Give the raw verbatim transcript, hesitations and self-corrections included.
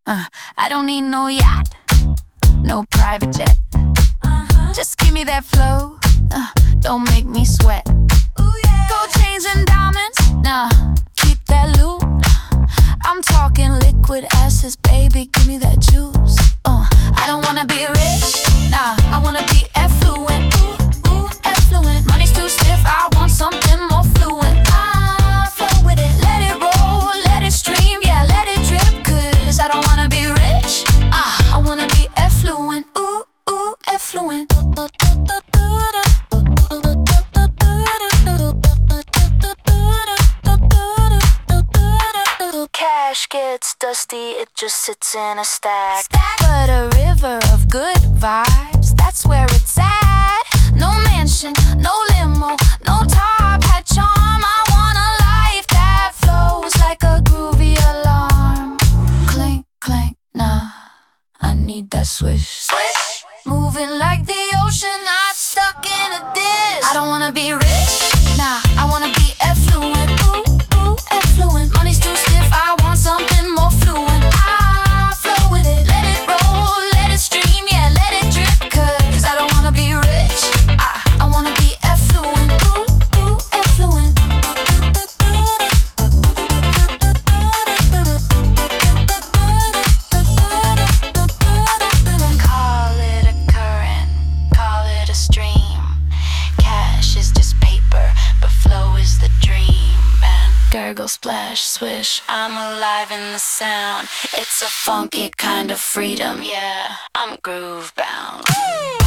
Uh, I don't need no yacht, no private jet. Uh-huh. Just give me that flow, uh, don't make me sweat. Ooh, yeah. Gold chains and diamonds, nah, keep that loot. I'm talking liquid assets, baby, give me that juice. uh, I don't wanna be rich, nah, I wanna be affluent. Ooh, ooh, affluent. Money's too stiff, I want something more fluent. I flow with it, let it roll, let it stream, yeah, let it drip. Cause I don't wanna be rich, ah, I wanna be affluent. Ooh, ooh, affluent. Cash gets dusty, it just sits in a stack. stack. But a river of good vibes, that's where it's at. No mansion, no limo, no top hat charm. I want a life that flows like a groovy alarm. Clink, clink, nah, I need that swish. Swish. Moving like the ocean, not stuck in a dish. I don't wanna be rich, nah, I wanna be affluent. Ooh, ooh, affluent. Money's too stiff, I want something more fluent. I flow with it, let it roll, let it stream, yeah, let it drip. Cause I don't wanna be rich, I, I wanna be affluent. Ooh, ooh, affluent. Call it a current, call it a stream. Cash is just paper, but flow is the dream. And gurgle, splash, swish, I'm alive in the sound. It's a funky kind of freedom, yeah, I'm groove bound.